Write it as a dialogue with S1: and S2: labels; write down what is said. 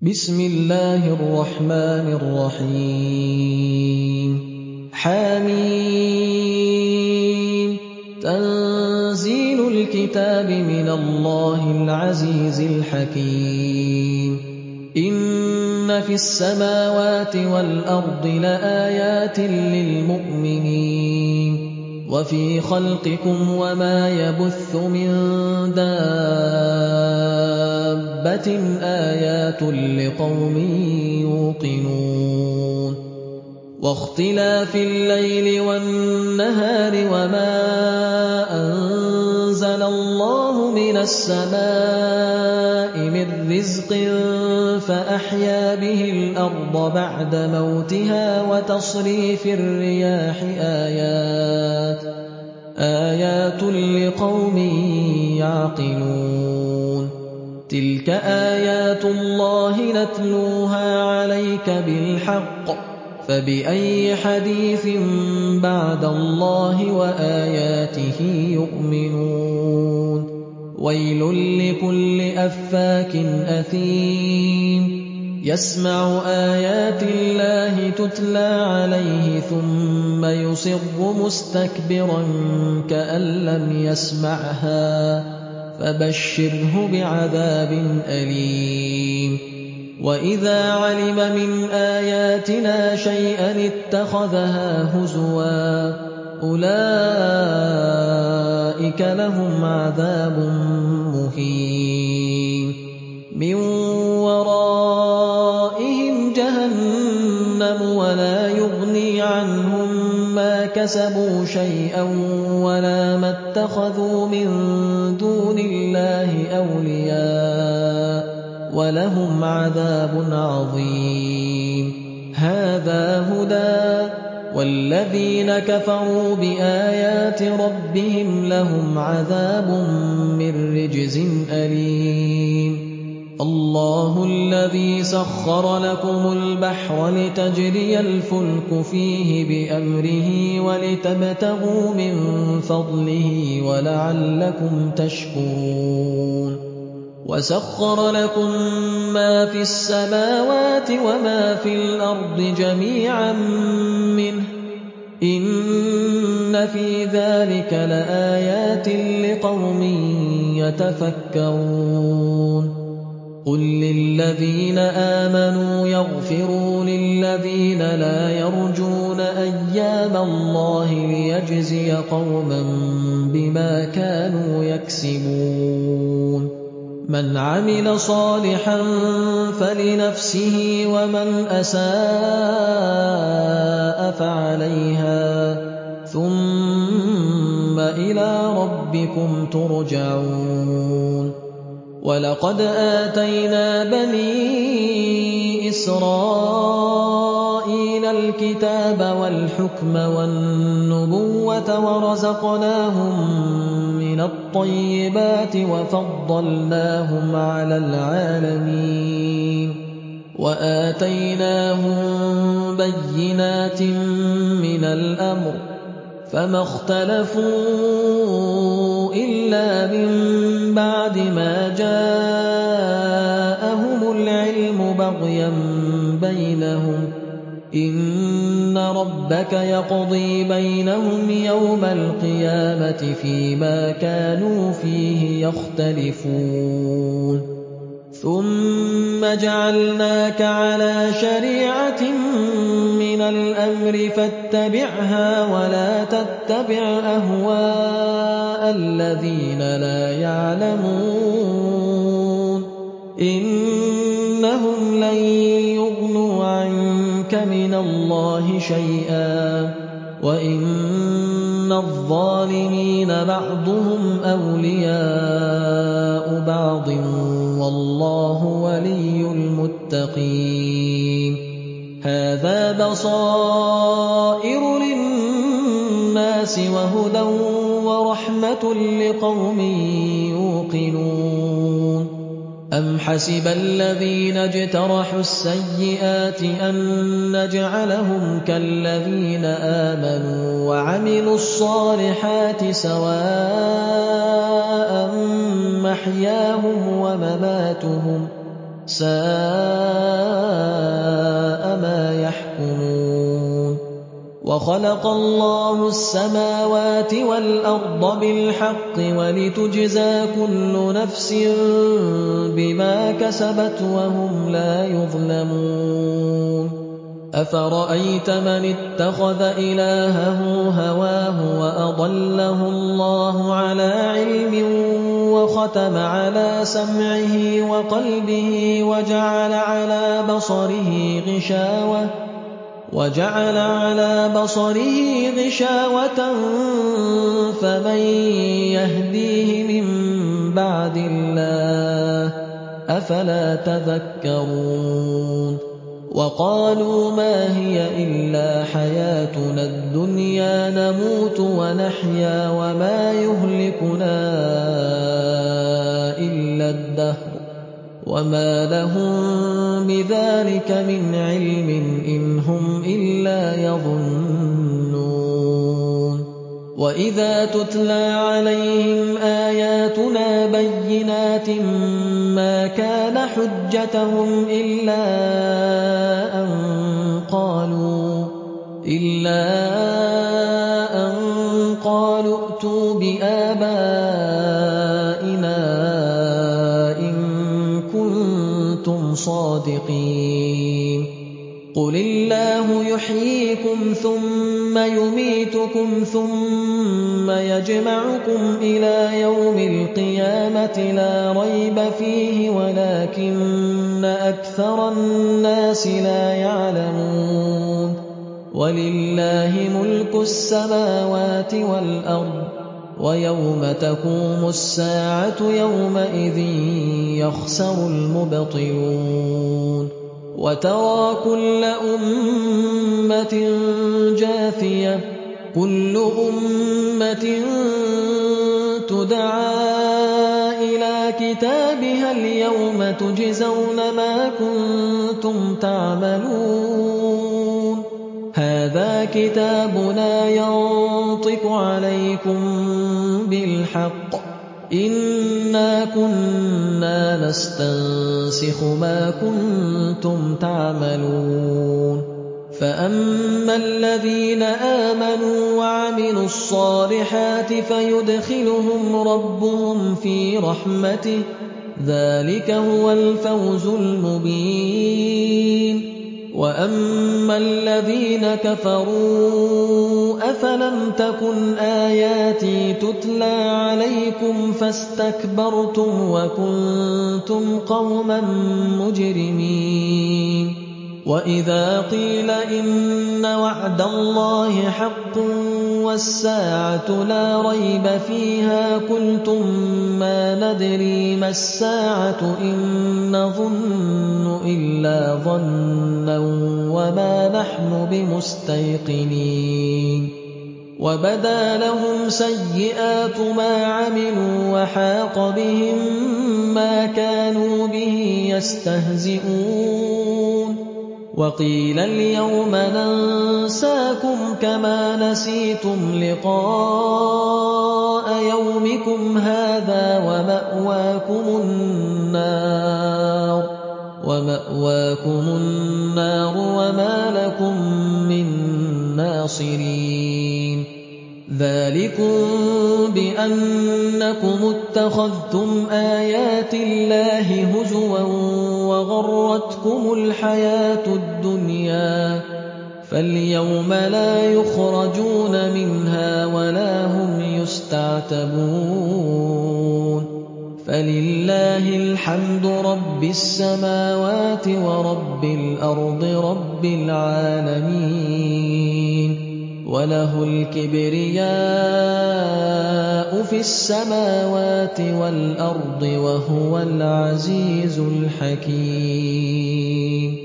S1: بسم الله الرحمن الرحيم حم تنزيل الكتاب من الله العزيز الحكيم إن في السماوات والأرض لآيات للمؤمنين وفي خلقكم وما يبث من دابة آيات لقوم يوقنون واختلاف الليل والنهار وما أنزل الله من السماء من رزق فأحيا به الأرض بعد موتها وتصريف الرياح آيات لقوم يعقلون تلك آيات الله نتلوها عليك بالحق فبأي حديث بعد الله وآياته يؤمنون ويل لكل أفاك أثيم يسمع آيات الله تتلى عليه ثم يصر مستكبرا كأن لم يسمعها فبشره بعذاب أليم وإذا علم من آياتنا شيئا اتخذها هزوا أولئك لهم عذاب مهين من ورائهم جهنم ولا يغني عنهم ما كسبوا شيئا ولا ما اتخذوا من دون الله أولياء ولهم عذاب عظيم هذا هدى والذين كفروا بآيات ربهم لهم عذاب من رجز أليم الله الذي سخر لكم البحر لتجري الفلك فيه بأمره ولتبتغوا من فضله ولعلكم تشكرون وسخر لكم ما في السماوات وما في الأرض جميعا منه إن في ذلك لآيات لقوم يتفكرون قل للذين آمنوا يغفروا للذين لا يرجون أيام الله ليجزي قوما بما كانوا يكسبون من عمل صالحا فلنفسه ومن أساء فعليها ثم إلى ربكم ترجعون ولقد آتينا بني إسرائيل الكتاب والحكم والنبوة ورزقناهم من الطيبات وفضلناهم على العالمين وآتيناهم بينات من الأمر فما اختلفوا إلا من بعد ما جاءهم العلم بغيا بينهم إن ربك يقضي بينهم يوم القيامة فيما كانوا فيه يختلفون ثم جعلناك على شريعة من الأمر فاتبعها ولا تتبع أهواء الذين لا يعلمون إنهم لن يغنوا عنك من الله شيئا وإن الظالمين بعضهم أولياء بعض والله ولي المتقين هذا بصائر للناس وهدى ورحمة لقوم يوقنون أم حسب الذين اجترحوا السيئات أن نجعلهم كالذين آمنوا وعملوا الصالحات سواء محياهم ومماتهم سَاءَ مَا يَحْكُمُونَ وَخَلَقَ اللَّهُ السَّمَاوَاتِ وَالْأَرْضَ بِالْحَقِّ وَلِتُجْزَىٰ كُلُّ نَفْسٍ بِمَا كَسَبَتْ وَهُمْ لَا يُظْلَمُونَ أَفَرَأَيْتَ مَنِ اتَّخَذَ إِلَٰهَهُ هَوَاهُ وَأَضَلَّهُ اللَّهُ عَلَىٰ عِلْمٍ وَخَتَمَ عَلَىٰ سَمْعِهِ وَقَلْبِهِ وَجَعَلَ عَلَىٰ بَصَرِهِ غِشَاوَةً فَمَن يَهْدِيهِ مِن بَعْدِ اللَّهِ ۚ أَفَلَا تَذَكَّرُونَ وَقَالُوا مَا هِيَ إِلَّا حَيَاتُنَا الدُّنْيَا نَمُوتُ وَنَحْيَا وَمَا يُهْلِكُنَا إِلَّا الدَّهْرُ وَمَا لَهُم بِذَٰلِكَ مِنْ عِلْمٍ إِنْ هُمْ إِلَّا يَظُنُّونَ وَإِذَا تُتْلَىٰ عَلَيْهِمْ آيَاتُنَا بَيِّنَاتٍ مَّا كَانَ حُجَّتَهُمْ إِلَّا أَن قَالُوا ائْتُوا بِآبَائِنَا إِن كُنتُمْ صَادِقِينَ قُلِ اللَّهُ يُحْيِيكُمْ ثُمَّ يُمِيتُكُمْ ثُمَّ يَجْمَعُكُمْ إِلَىٰ يَوْمِ الْقِيَامَةِ لَا رَيْبَ فِيهِ وَلَٰكِنَّ أَكْثَرَ النَّاسِ لَا يَعْلَمُونَ وَلِلَّهِ مُلْكُ السَّمَاوَاتِ وَالْأَرْضِ ۚ وَيَوْمَ تَقُومُ السَّاعَةُ يَوْمَئِذٍ يَخْسَرُ الْمُبْطِلُونَ وَتَرَىٰ كُلَّ أُمَّةٍ جَاثِيَةً كُلُّ أُمَّةٍ تُدْعَىٰ إِلَىٰ كِتَابِهَا الْيَوْمَ تُجْزَوْنَ مَا كُنتُمْ تَعْمَلُونَ هَٰذَا كِتَابُنَا يَنطِقُ عَلَيْكُم بِالْحَقِّ ۚ إِنَّا كُنَّا نَسْتَنسِخُ مَا كُنتُمْ تَعْمَلُونَ فَأَمَّا الَّذِينَ آمَنُوا وَعَمِلُوا الصَّالِحَاتِ فَيُدْخِلُهُمْ رَبُّهُمْ فِي رَحْمَتِهِ ۚ ذَٰلِكَ هُوَ الْفَوْزُ الْمُبِينُ وَأَمَّا الَّذِينَ كَفَرُوا أَفَلَمْ تَكُنْ آيَاتِي تُتْلَىٰ عَلَيْكُمْ فَاسْتَكْبَرْتُمْ وَكُنتُمْ قَوْمًا مُّجْرِمِينَ وَإِذَا قِيلَ إِنَّ وَعْدَ اللَّهِ حَقٌّ وَالسَّاعَةُ لَا رَيْبَ فِيهَا قُلْتُم مَّا نَدْرِي مَا السَّاعَةُ إِن نَّظُنُّ إِلَّا ظَنًّا وَمَا نَحْنُ بِمُسْتَيْقِنِينَ وَبَدَا لَهُمْ سَيِّئَاتُ مَا عَمِلُوا وَحَاقَ بِهِم مَّا كَانُوا بِهِ يَسْتَهْزِئُونَ وَقِيلَ الْيَوْمَ نَنسَاكُمْ كَمَا نَسِيتُمْ لِقَاءَ يَوْمِكُمْ هَٰذَا وَمَأْوَاكُمُ النَّارُ وَمَا لَكُم مِّن نَّاصِرِينَ ذَٰلِكُم بِأَنَّكُمُ اتَّخَذْتُمْ آيَاتِ اللَّهِ هُزُوًا وَغَرَّتْكُمُ الْحَيَاةُ الدُّنْيَا فَالْيَوْمَ لَا يُخْرَجُونَ مِنْهَا وَلَا هُمْ يُسْتَعْتَبُونَ فَلِلَّهِ الْحَمْدُ رَبِّ السَّمَاوَاتِ وَرَبِّ الْأَرْضِ رَبِّ الْعَالَمِينَ وَلَهُ الْكِبْرِيَاءُ فِي السَّمَاوَاتِ وَالْأَرْضِ ۖ وَهُوَ الْعَزِيزُ الْحَكِيمُ